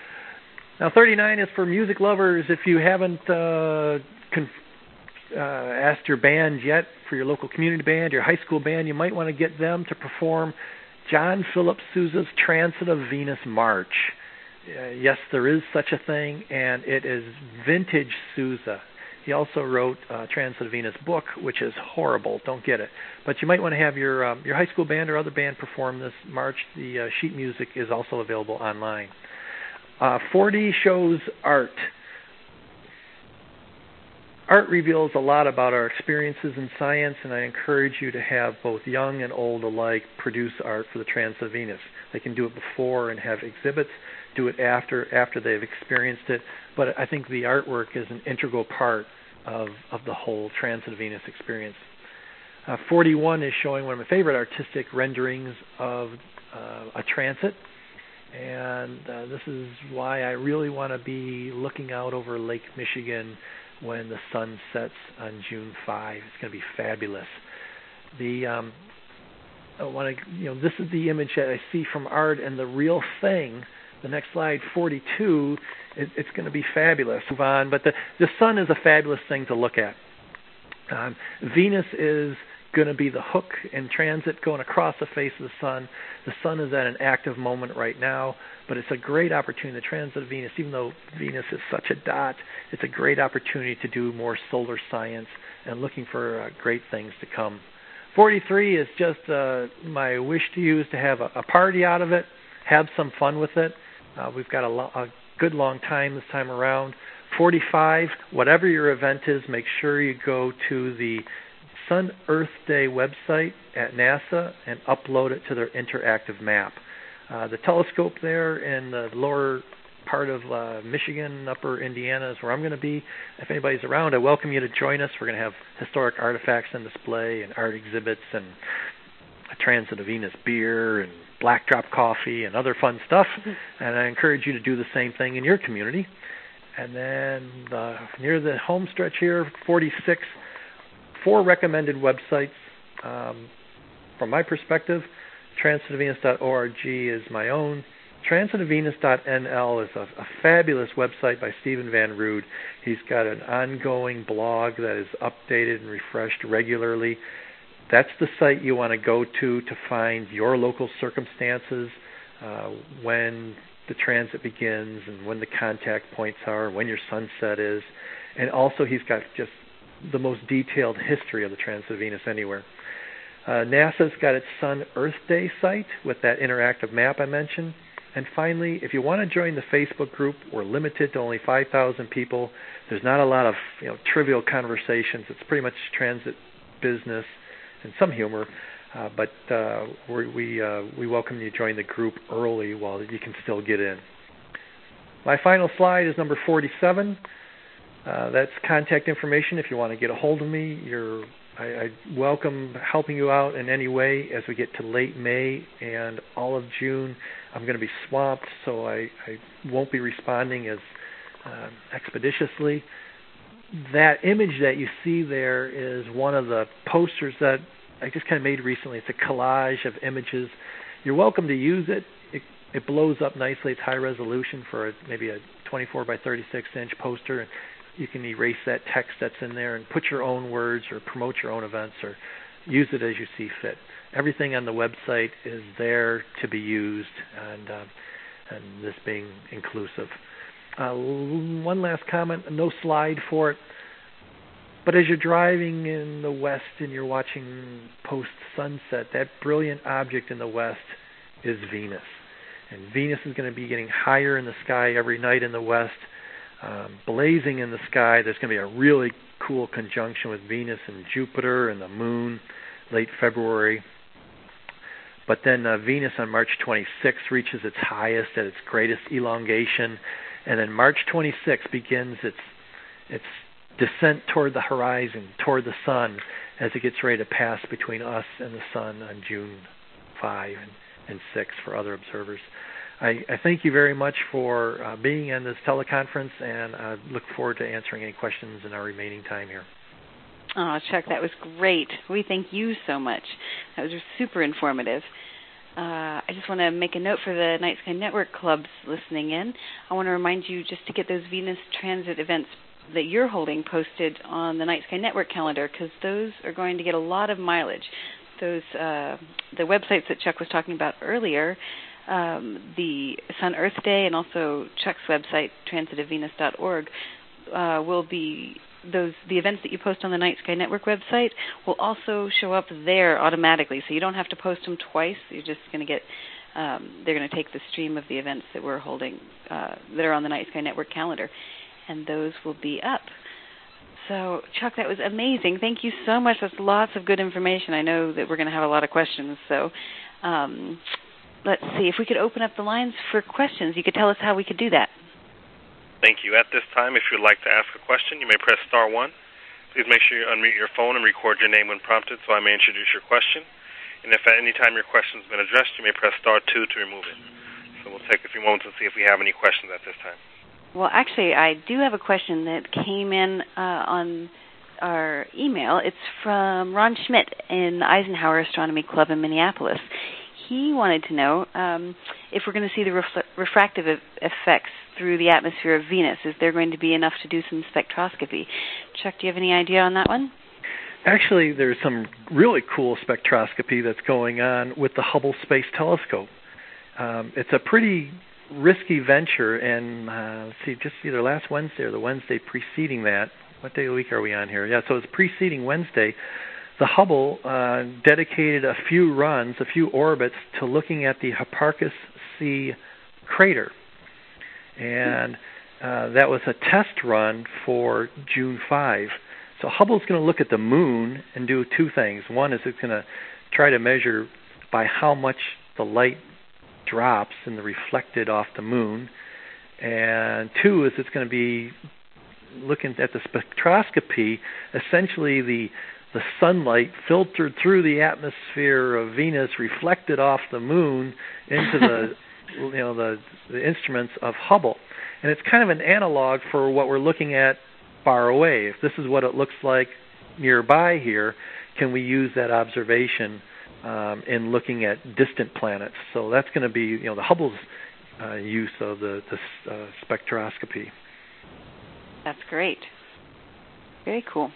H: Now, thirty-nine is for music lovers. If you haven't uh, con- uh, asked your band yet, for your local community band, your high school band, you might want to get them to perform John Philip Sousa's Transit of Venus March. Uh, yes, there is such a thing, and it is vintage Sousa. He also wrote uh, Transit of Venus book, which is horrible. Don't get it. But you might want to have your um, your high school band or other band perform this march. The uh, sheet music is also available online. Uh, forty shows art. Art reveals a lot about our experiences in science, and I encourage you to have both young and old alike produce art for the Transit of Venus. They can do it before and have exhibits, do it after after they've experienced it, but I think the artwork is an integral part of, of the whole Transit of Venus experience. Uh, forty-one is showing one of my favorite artistic renderings of uh, a transit, and uh, this is why I really want to be looking out over Lake Michigan when the sun sets on June fifth. It's going to be fabulous. The um, I want to, you know, this is the image that I see from art, and the real thing The next slide, forty-two, it, it's going to be fabulous. Move on, but the, the sun is a fabulous thing to look at. Um, Venus is going to be the hook in transit going across the face of the sun. The sun is at an active moment right now, but it's a great opportunity. The transit of Venus, even though Venus is such a dot, it's a great opportunity to do more solar science and looking for uh, great things to come. forty-three is just uh, my wish to you is to have a, a party out of it, have some fun with it. Uh, we've got a, lo- a good long time this time around. forty-five, whatever your event is, make sure you go to the Sun Earth Day website at NASA and upload it to their interactive map. Uh, the telescope there in the lower part of uh, Michigan, upper Indiana is where I'm going to be. If anybody's around, I welcome you to join us. We're going to have historic artifacts on display and art exhibits and a transit of Venus beer and black drop coffee and other fun stuff. And I encourage you to do the same thing in your community. And then uh, near the home stretch here, forty-six, four recommended websites. Um, from my perspective, transit of venus dot org is my own. transit of venus dot n l is a, a fabulous website by Stephen Van Rood. He's got an ongoing blog that is updated and refreshed regularly. That's the site you want to go to to find your local circumstances, uh, when the transit begins and when the contact points are, when your sunset is. And also he's got just the most detailed history of the transit of Venus anywhere. Uh, NASA's got its Sun Earth Day site with that interactive map I mentioned. And finally, if you want to join the Facebook group, we're limited to only five thousand people. There's not a lot of you know trivial conversations. It's pretty much transit business and some humor. Uh, but uh, we we, uh, we welcome you to join the group early while you can still get in. My final slide is number forty-seven. Uh, that's contact information if you want to get a hold of me. You're, I, I welcome helping you out in any way as we get to late May and all of June. I'm going to be swamped, so I, I won't be responding as uh, expeditiously. That image that you see there is one of the posters that I just kind of made recently. It's a collage of images. You're welcome to use it. It, it blows up nicely. It's high resolution for a, maybe a twenty-four by thirty-six inch poster. You can erase that text that's in there and put your own words or promote your own events or use it as you see fit. Everything on the website is there to be used, and, uh, and this being inclusive. Uh, one last comment, no slide for it. But as you're driving in the west and you're watching post-sunset, that brilliant object in the west is Venus. And Venus is going to be getting higher in the sky every night in the west, um, blazing in the sky. There's going to be a really cool conjunction with Venus and Jupiter and the moon late February. But then uh, Venus on March twenty-sixth reaches its highest at its greatest elongation. And then March twenty-sixth begins its its descent toward the horizon, toward the sun, as it gets ready to pass between us and the sun on June fifth and, and sixth for other observers. I, I thank you very much for uh, being in this teleconference, and I look forward to answering any questions in our remaining time here.
B: Oh, Chuck, that was great. We thank you so much. That was super informative. Uh, I just want to make a note for the Night Sky Network clubs listening in. I want to remind you just to get those Venus transit events that you're holding posted on the Night Sky Network calendar, because those are going to get a lot of mileage. Those uh, the websites that Chuck was talking about earlier, um, the Sun Earth Day and also Chuck's website, transit of venus dot org, uh, will be those the events that you post on the Night Sky Network website will also show up there automatically, so you don't have to post them twice. You're just going to get um, they're going to take the stream of the events that we're holding uh, that are on the Night Sky Network calendar, and those will be up. So, Chuck, that was amazing. Thank you so much. That's lots of good information. I know that we're going to have a lot of questions. So, um, let's see. If we could open up the lines for questions, you could tell us how we could do that.
A: Thank you. At this time, if you'd like to ask a question, you may press star one. Please make sure you unmute your phone and record your name when prompted so I may introduce your question. And if at any time your question has been addressed, you may press star two to remove it. So we'll take a few moments and see if we have any questions at this time.
B: Well, actually, I do have a question that came in uh, on our email. It's from Ron Schmidt in the Eisenhower Astronomy Club in Minneapolis. He wanted to know, um, if we're going to see the refle- refractive e- effects through the atmosphere of Venus, is there going to be enough to do some spectroscopy? Chuck, do you have any idea on that one?
H: Actually, there's some really cool spectroscopy that's going on with the Hubble Space Telescope. Um, it's a pretty risky venture, and uh, let's see, just either last Wednesday or the Wednesday preceding that. What day of the week are we on here? Yeah, so it's preceding Wednesday. The Hubble uh, dedicated a few runs, a few orbits, to looking at the Hipparchus C crater. And uh, that was a test run for June fifth. So Hubble's going to look at the moon and do two things. One is it's going to try to measure by how much the light drops and the reflected off the moon. And two is it's going to be looking at the spectroscopy, essentially the the sunlight filtered through the atmosphere of Venus, reflected off the moon into the you know the, the instruments of Hubble. And it's kind of an analog for what we're looking at far away. If this is what it looks like nearby here, can we use that observation um, in looking at distant planets? So that's going to be you know the Hubble's uh, use of the, the uh, spectroscopy.
B: That's great. Very cool.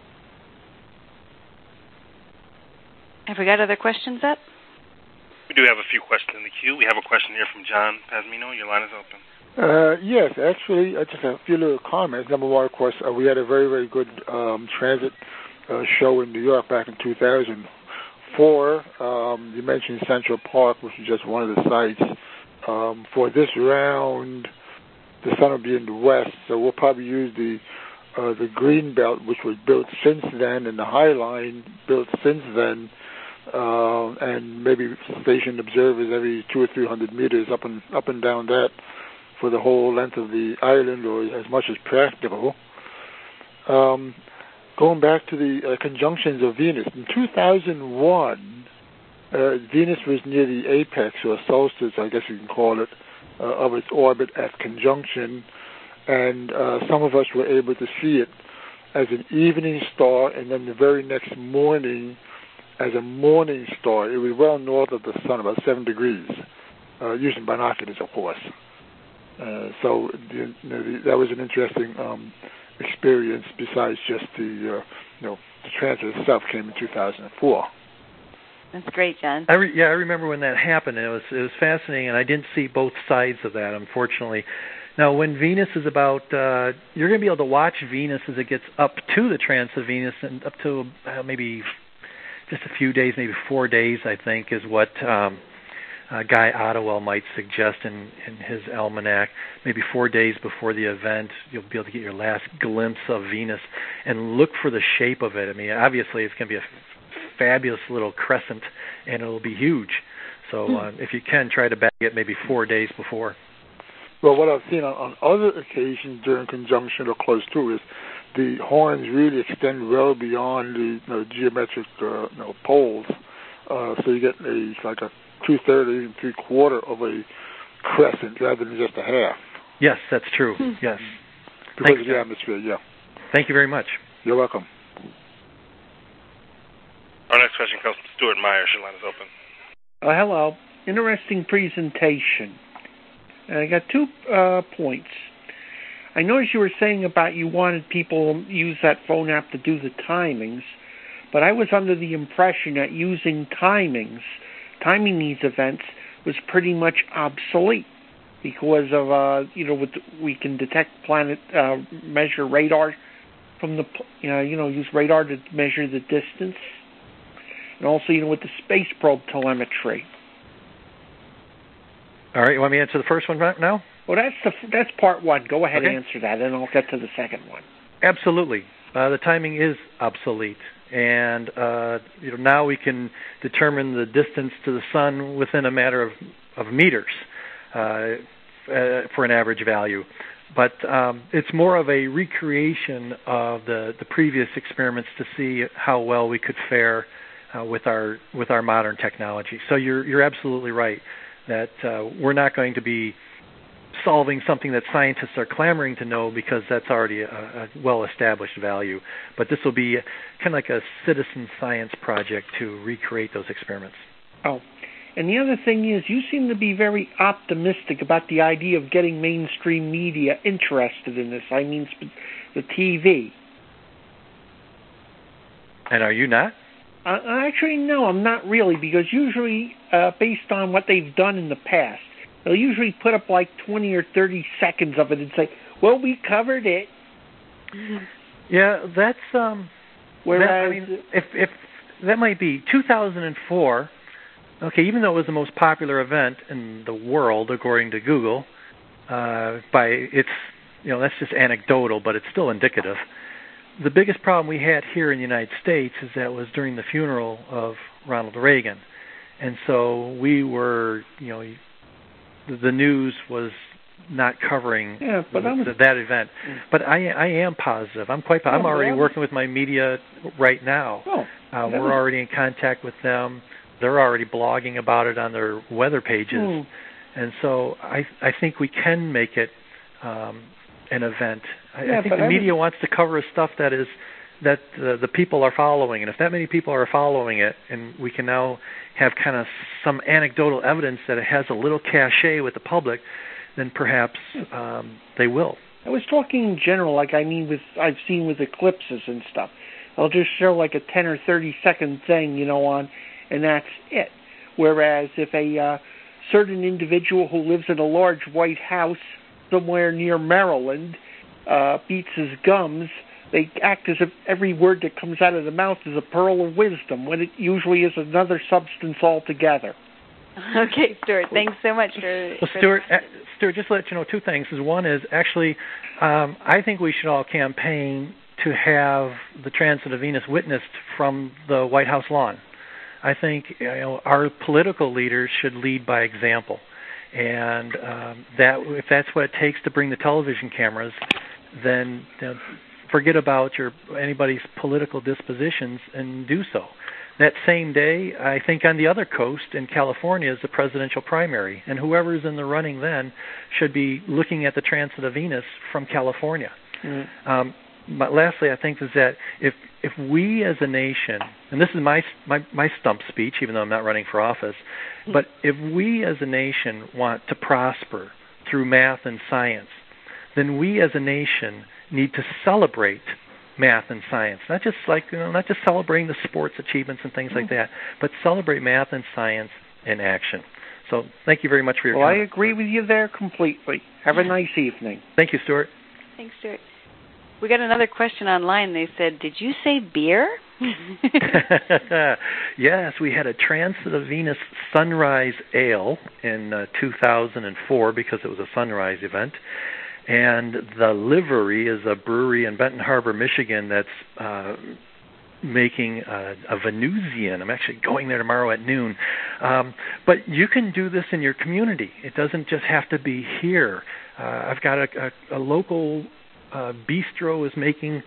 B: Have we got other questions up?
A: We do have a few questions in the queue. We have a question here from John Pasmino. Your line is open.
S: Uh, yes, actually, uh, just a few little comments. Number one, of course, uh, we had a very, very good um, transit uh, show in New York back in two thousand four. Um, you mentioned Central Park, which is just one of the sites. Um, for this round, the sun will be in the west, so we'll probably use the uh, the green belt, which was built since then, and the High Line built since then, uh, and maybe station observers every two or three hundred meters up and up and down that for the whole length of the island, or as much as practical. Um, going back to the uh, conjunctions of Venus, in two thousand one, uh, Venus was near the apex, or solstice, I guess you can call it, uh, of its orbit at conjunction, and uh, some of us were able to see it as an evening star, and then the very next morning as a morning star. It was well north of the sun, about seven degrees, uh, using binoculars, of course. Uh, so you know, the, that was an interesting um, experience. Besides just the, uh, you know, the transit itself came in two thousand four.
B: That's great, John.
H: I re- yeah, I remember when that happened. It was it was fascinating, and I didn't see both sides of that, unfortunately. Now, when Venus is about, uh, you're going to be able to watch Venus as it gets up to the transit of Venus, and up to uh, maybe just a few days, maybe four days, I think, is what. Um, Uh, Guy Ottewell might suggest in, in his almanac. Maybe four days before the event, you'll be able to get your last glimpse of Venus and look for the shape of it. I mean, obviously, it's going to be a f- fabulous little crescent, and it'll be huge. So uh, if you can, try to bag it maybe four days before.
S: Well, what I've seen on, on other occasions during conjunction or close to is the horns really extend well beyond the you know, geometric uh, you know, poles. Uh, so you get a like a two-thirds, even three-quarter of a crescent rather than just a half.
H: Yes, that's true. Yes.
S: Because
H: Thanks,
S: of the atmosphere, yeah.
H: Thank you very much.
S: You're welcome.
A: Our next question comes from Stuart Myers. Your line is open.
E: Uh, hello. Interesting presentation. I got two uh, points. I noticed you were saying about you wanted people to use that phone app to do the timings, but I was under the impression that using timings timing these events was pretty much obsolete because of, uh, you know, with, we can detect planet, uh, measure radar from the, you know, you know, use radar to measure the distance, and also, you know, with the space probe telemetry.
H: All right, you want me to answer the first one right now?
E: Well, that's the that's part one. Go ahead
H: okay.
E: and answer that, and I'll get to the second one.
H: Absolutely. Uh, the timing is obsolete. And uh, you know, now we can determine the distance to the sun within a matter of, of meters uh, uh, for an average value. But um, it's more of a recreation of the, the previous experiments to see how well we could fare uh, with our with our modern technology. So you're you're absolutely right that uh, we're not going to be solving something that scientists are clamoring to know because that's already a, a well-established value. But this will be kind of like a citizen science project to recreate those experiments.
E: Oh, And the other thing is, you seem to be very optimistic about the idea of getting mainstream media interested in this. I mean, the T V.
H: And are you not?
E: Uh, actually, no, I'm not really, because usually, uh, based on what they've done in the past, they'll usually put up like twenty or thirty seconds of it and say, well, we covered it.
H: Yeah, that's... um.
E: Whereas,
H: that, I mean, if, if that might be two thousand four... Okay, even though it was the most popular event in the world, according to Google, uh, by it's, you know, that's just anecdotal, but it's still indicative. The biggest problem we had here in the United States is that it was during the funeral of Ronald Reagan. And so we were, you know, the news was not covering
E: yeah, but
H: the,
E: I'm,
H: that event. But I, I am positive. I'm quite. I'm already working with my media right now.
E: Oh,
H: uh, we're already in contact with them. They're already blogging about it on their weather pages, mm. and so I I think we can make it um, an event. I,
E: yeah,
H: I think the I media was... wants to cover stuff that is that uh, the people are following, and if that many people are following it, and we can now have kind of some anecdotal evidence that it has a little cachet with the public, then perhaps um, they will.
E: I was talking in general, like I mean, with I've seen with eclipses and stuff. They'll just show like a ten or thirty second thing, you know, on. And that's it. Whereas if a uh, certain individual who lives in a large white house somewhere near Maryland uh, beats his gums, they act as if every word that comes out of the mouth is a pearl of wisdom, when it usually is another substance altogether.
B: Okay, Stuart, thanks so much for...
H: Well,
B: for
H: Stuart, uh, Stuart, just to let you know two things. One is actually, um, I think we should all campaign to have the transit of Venus witnessed from the White House lawn. I think you know, our political leaders should lead by example, and um, that if that's what it takes to bring the television cameras, then you know, forget about your anybody's political dispositions and do so. That same day, I think on the other coast in California is the presidential primary, and whoever's in the running then should be looking at the transit of Venus from California. Mm-hmm. Um, But lastly, I think is that if if we as a nation, and this is my my my stump speech, even though I'm not running for office, but if we as a nation want to prosper through math and science, then we as a nation need to celebrate math and science, not just like you know, not just celebrating the sports achievements and things like that, but celebrate math and science in action. So thank you very much for your
E: well,
H: comment.
E: I agree with you there completely. Have a nice evening.
H: Thank you, Stuart.
B: Thanks, Stuart. We got another question online. They said, did you say beer?
H: Yes, we had a Transit of Venus Sunrise Ale in uh, two thousand four because it was a sunrise event. And the livery is a brewery in Benton Harbor, Michigan that's uh, making a, a Venusian. I'm actually going there tomorrow at noon. Um, but you can do this in your community. It doesn't just have to be here. Uh, I've got a, a, a local uh, bistro is making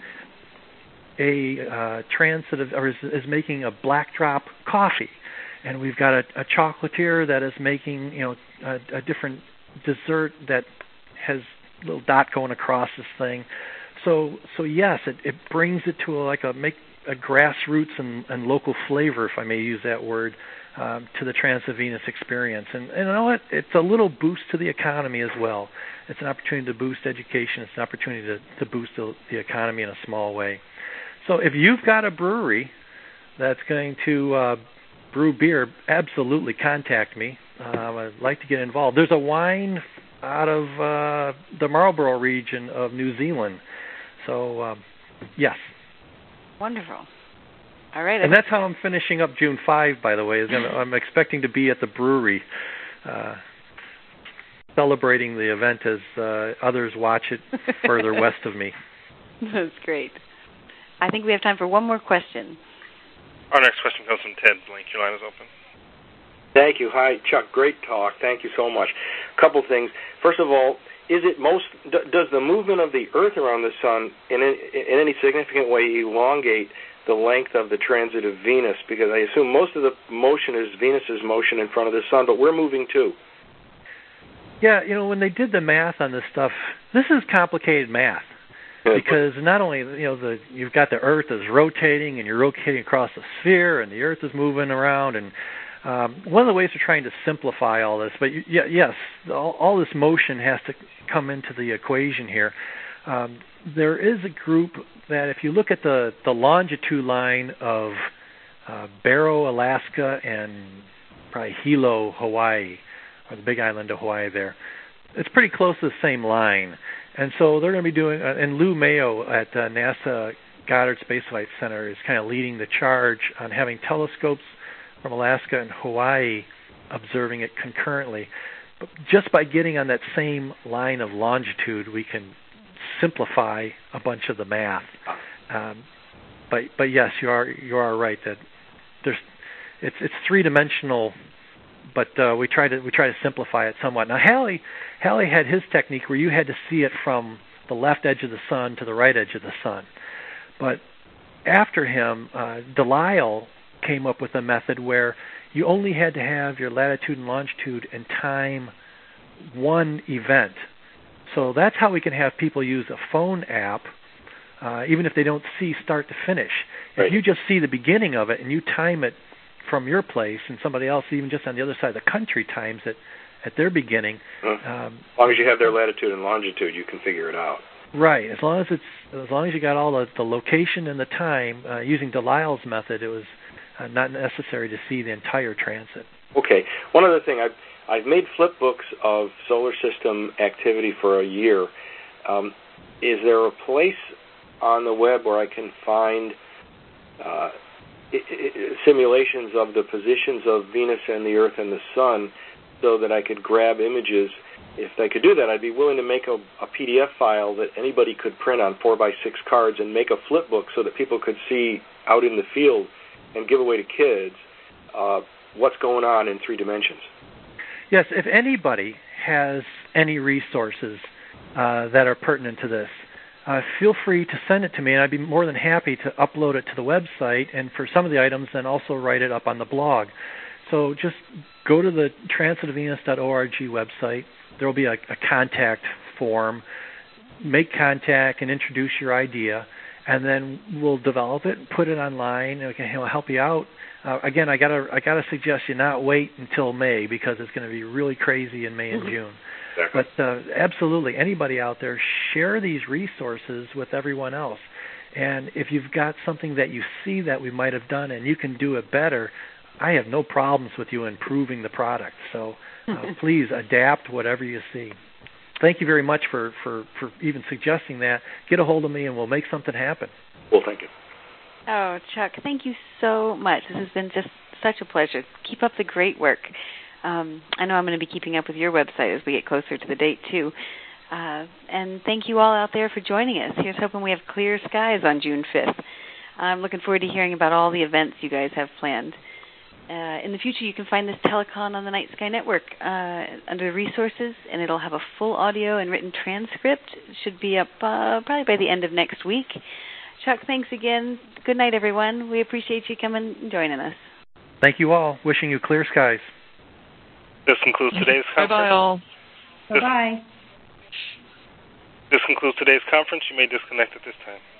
H: a uh, transit of, or is, is making a black drop coffee, and we've got a, a chocolatier that is making you know a, a different dessert that has a little dot going across this thing. So so yes, it, it brings it to a, like a make a grassroots and, and local flavor, if I may use that word, um, to the Transit of Venus experience. And, and you know what? It's a little boost to the economy as well. It's an opportunity to boost education. It's an opportunity to, to boost the, the economy in a small way. So if you've got a brewery that's going to uh, brew beer, absolutely contact me. Um, I'd like to get involved. There's a wine out of uh, the Marlborough region of New Zealand. So, um, yes.
B: Wonderful. All right.
H: And that's how I'm finishing up June fifth, by the way. Is gonna, I'm expecting to be at the brewery uh, celebrating the event as uh, others watch it further west of me.
B: That's great. I think we have time for one more question.
A: Our next question comes from Ted Blink. Your line is open.
J: Thank you. Hi, Chuck. Great talk. Thank you so much. A couple things. First of all, is it most d- does the movement of the Earth around the Sun in, in, in any significant way elongate the length of the transit of Venus? Because I assume most of the motion is Venus's motion in front of the Sun, but we're moving too.
H: Yeah, you know, when they did the math on this stuff, this is complicated math. Because not only you know the you've got the Earth is rotating and you're rotating across the sphere and the Earth is moving around, and Um, one of the ways we're trying to simplify all this, but y- yes, all, all this motion has to come into the equation here. Um, there is a group that, if you look at the, the longitude line of uh, Barrow, Alaska, and probably Hilo, Hawaii, or the big island of Hawaii there, it's pretty close to the same line. And so they're going to be doing, uh, and Lou Mayo at uh, NASA Goddard Space Flight Center is kind of leading the charge on having telescopes from Alaska and Hawaii observing it concurrently. But just by getting on that same line of longitude, we can simplify a bunch of the math. Um, but but yes, you are you are right that there's it's it's three dimensional, but uh, we try to we try to simplify it somewhat. Now Halley Halley had his technique where you had to see it from the left edge of the sun to the right edge of the sun, but after him, uh, Delisle came up with a method where you only had to have your latitude and longitude and time one event. So that's how we can have people use a phone app, uh, even if they don't see start to finish. Right. If you just see the beginning of it and you time it from your place, and somebody else, even just on the other side of the country, times it at their beginning.
J: Mm-hmm.
H: Um,
J: as long as you have their latitude and longitude, you can figure it out.
H: Right. As long as it's as long as you got all the, the location and the time, uh, using Delisle's method, it was uh, not necessary to see the entire transit.
J: Okay. One other thing, I've I've made flip books of solar system activity for a year. Um, is there a place on the web where I can find uh, I- I- simulations of the positions of Venus and the Earth and the Sun, so that I could grab images? If I could do that, I'd be willing to make a, a P D F file that anybody could print on four by six cards and make a flip book so that people could see out in the field and give away to kids uh, what's going on in three dimensions.
H: Yes, if anybody has any resources uh, that are pertinent to this, uh, feel free to send it to me, and I'd be more than happy to upload it to the website, and for some of the items, then also write it up on the blog. So just go to the transit of venus dot org website. There will be a, a contact form. Make contact and introduce your idea, and then we'll develop it and put it online, and we can help you out. Uh, again, I gotta I gotta suggest you not wait until May, because it's going to be really crazy in May and mm-hmm. June. Exactly. But uh, absolutely, anybody out there, share these resources with everyone else. And if you've got something that you see that we might have done and you can do it better, I have no problems with you improving the product. So uh, please adapt whatever you see. Thank you very much for, for, for even suggesting that. Get a hold of me and we'll make something happen.
J: Well, thank you.
B: Oh, Chuck, thank you so much. This has been just such a pleasure. Keep up the great work. Um, I know I'm going to be keeping up with your website as we get closer to the date, too. Uh, and thank you all out there for joining us. Here's hoping we have clear skies on June fifth. I'm looking forward to hearing about all the events you guys have planned. Uh, in the future, you can find this telecon on the Night Sky Network uh, under Resources, and it'll have a full audio and written transcript. It should be up uh, probably by the end of next week. Chuck, thanks again. Good night, everyone. We appreciate you coming and joining us.
H: Thank you all. Wishing you clear skies.
A: This concludes today's conference.
I: Bye-bye, all.
N: Bye-bye.
A: This concludes today's conference. You may disconnect at this time.